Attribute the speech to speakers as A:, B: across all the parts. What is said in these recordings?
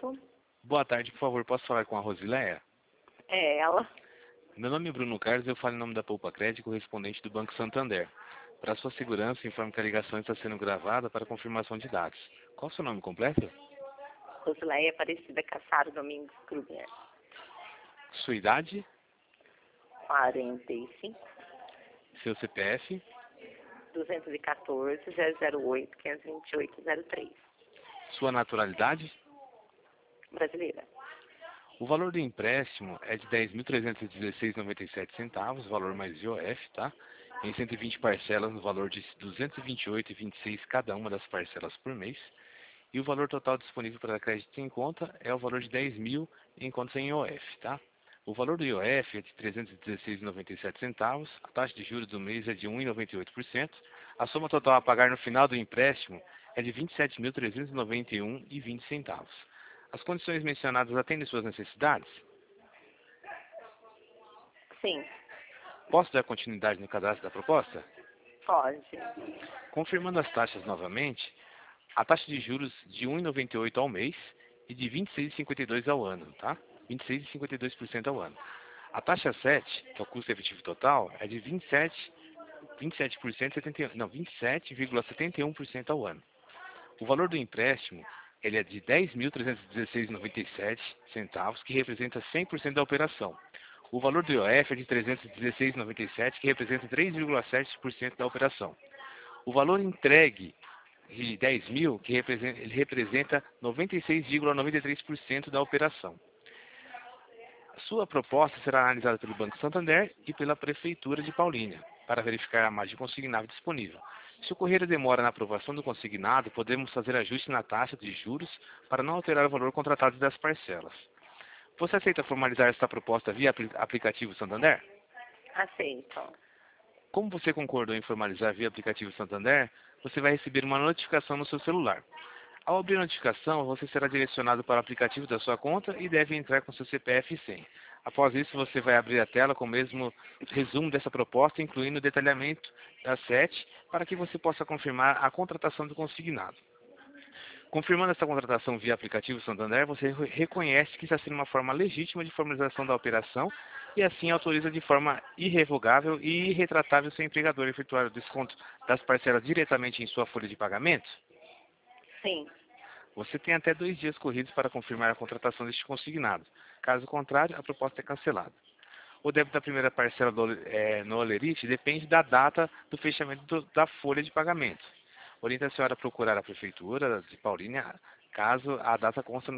A: Foto.
B: Boa tarde, por favor, posso falar com a Rosileia?
A: É ela.
B: Meu nome é Bruno Carlos e eu falo em nome da Poupa Crédito, correspondente do Banco Santander. Para sua segurança, informo que a ligação está sendo gravada para confirmação de dados. Qual o seu nome completo?
A: Rosileia Aparecida Cassaro Domingos Kruger.
B: Sua idade?
A: 45
B: Seu CPF?
A: 214 008 528 03.
B: Sua naturalidade?
A: Brasileira.
B: O valor do empréstimo é de R$ 10.316,97, valor mais IOF, tá? Em 120 parcelas, no valor de R$ 228,26 cada uma das parcelas por mês. E o valor total disponível para crédito em conta é o valor de 10.000 em contas em IOF, tá? O valor do IOF é de R$ 316,97, a taxa de juros do mês é de 1,98%, a soma total a pagar no final do empréstimo é de R$ 27.391,20. As condições mencionadas atendem suas necessidades?
A: Sim,
B: Posso dar continuidade no cadastro da proposta?
A: pode.
B: Confirmando as taxas novamente, a taxa de juros de 1,98 ao mês e de 26,52 ao ano, tá? 26,52% ao ano. A taxa 7, que é o custo efetivo total, é de 27,71% ao ano. O valor do empréstimo ele é de R$ 10.316,97, que representa 100% da operação. O valor do IOF é de R$ 316,97, que representa 3,7% da operação. O valor entregue de 10.000, que ele representa 96,93% da operação. A sua proposta será analisada pelo Banco Santander e pela Prefeitura de Paulínia, para verificar a margem consignável disponível. Se ocorrer a demora na aprovação do consignado, podemos fazer ajuste na taxa de juros para não alterar o valor contratado das parcelas. Você aceita formalizar esta proposta via aplicativo Santander?
A: Aceito.
B: Como você concordou em formalizar via aplicativo Santander, você vai receber uma notificação no seu celular. Ao abrir a notificação, você será direcionado para o aplicativo da sua conta e deve entrar com seu CPF e senha. Após isso, você vai abrir a tela com o mesmo resumo dessa proposta, incluindo o detalhamento da SET, para que você possa confirmar a contratação do consignado. Confirmando essa contratação via aplicativo Santander, você reconhece que está sendo uma forma legítima de formalização da operação e assim autoriza de forma irrevogável e irretratável seu empregador a efetuar o desconto das parcelas diretamente em sua folha de pagamento?
A: Sim.
B: Você tem até 2 dias corridos para confirmar a contratação deste consignado. Caso contrário, a proposta é cancelada. O débito da primeira parcela no Olerite depende da data do fechamento da folha de pagamento. Oriento a senhora a procurar a Prefeitura de Paulínia, caso a data consta...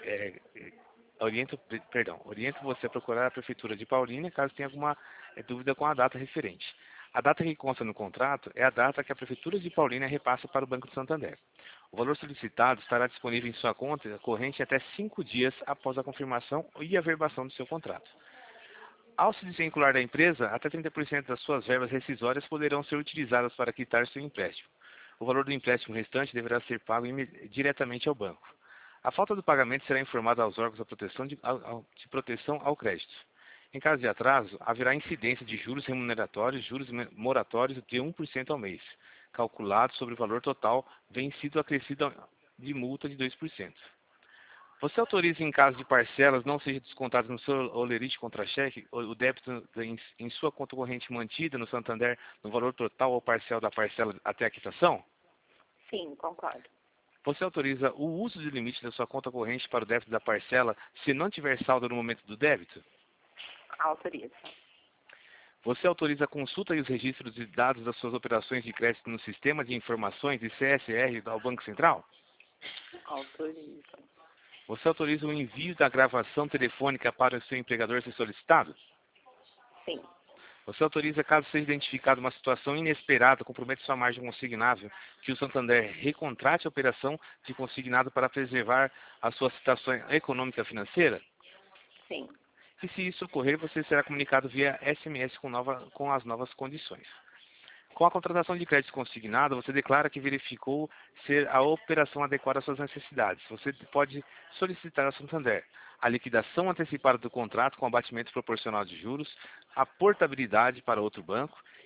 B: oriento você a procurar a Prefeitura de Paulínia, caso tenha alguma dúvida com a data referente. A data que consta no contrato é a data que a Prefeitura de Paulínia repassa para o Banco do Santander. O valor solicitado estará disponível em sua conta corrente até 5 dias após a confirmação e averbação do seu contrato. Ao se desvincular da empresa, até 30% das suas verbas rescisórias poderão ser utilizadas para quitar seu empréstimo. O valor do empréstimo restante deverá ser pago diretamente ao banco. A falta do pagamento será informada aos órgãos de proteção ao crédito. Em caso de atraso, haverá incidência de juros remuneratórios, juros moratórios de 1% ao mês, calculado sobre o valor total vencido acrescido de multa de 2%. Você autoriza, em caso de parcelas não sejam descontadas no seu Olerite contra-cheque, o débito em sua conta corrente mantida no Santander no valor total ou parcial da parcela até a quitação?
A: Sim, concordo.
B: Você autoriza o uso do limite da sua conta corrente para o débito da parcela se não tiver saldo no momento do débito?
A: Autorizo.
B: Você autoriza a consulta e os registros de dados das suas operações de crédito no Sistema de Informações de CSR do Banco Central?
A: Autorizo.
B: Você autoriza o envio da gravação telefônica para o seu empregador ser solicitado?
A: Sim.
B: Você autoriza, caso seja identificada uma situação inesperada que compromete sua margem consignável, que o Santander recontrate a operação de consignado para preservar a sua situação econômica e financeira?
A: Sim.
B: E se isso ocorrer, você será comunicado via SMS com as novas condições. Com a contratação de crédito consignado, você declara que verificou ser a operação adequada às suas necessidades. Você pode solicitar ao Santander a liquidação antecipada do contrato com abatimento proporcional de juros, a portabilidade para outro banco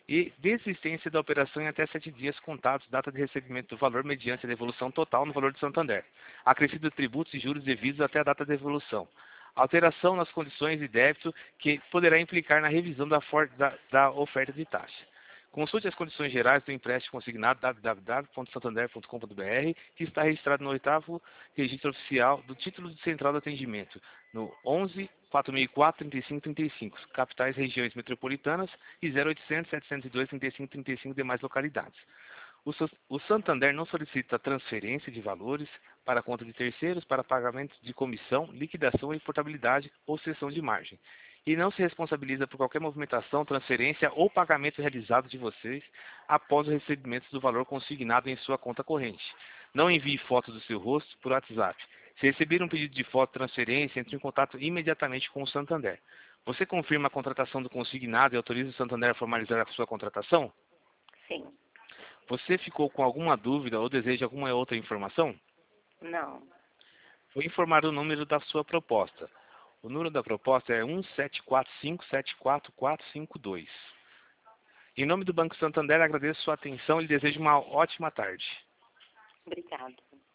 B: e desistência da operação em até 7 dias contados, data de recebimento do valor mediante a devolução total no valor de Santander, acrescido de tributos e juros devidos até a data de devolução. Alteração nas condições de débito que poderá implicar na revisão da oferta de taxa. Consulte as condições gerais do empréstimo consignado www.santander.com.br, que está registrado no 8º registro oficial do título de central de atendimento, no 11 4004 3535, capitais regiões metropolitanas, e 0800 702 3535 demais localidades. O Santander não solicita transferência de valores para conta de terceiros para pagamento de comissão, liquidação e portabilidade ou cessão de margem, e não se responsabiliza por qualquer movimentação, transferência ou pagamento realizado de vocês após o recebimento do valor consignado em sua conta corrente. Não envie fotos do seu rosto por WhatsApp. Se receber um pedido de foto de transferência, entre em contato imediatamente com o Santander. Você confirma a contratação do consignado e autoriza o Santander a formalizar a sua contratação?
A: Sim.
B: Você ficou com alguma dúvida ou deseja alguma outra informação?
A: Não.
B: Vou informar o número da sua proposta. O número da proposta é 174574452. Em nome do Banco Santander, agradeço sua atenção e lhe desejo uma ótima tarde.
A: Obrigada.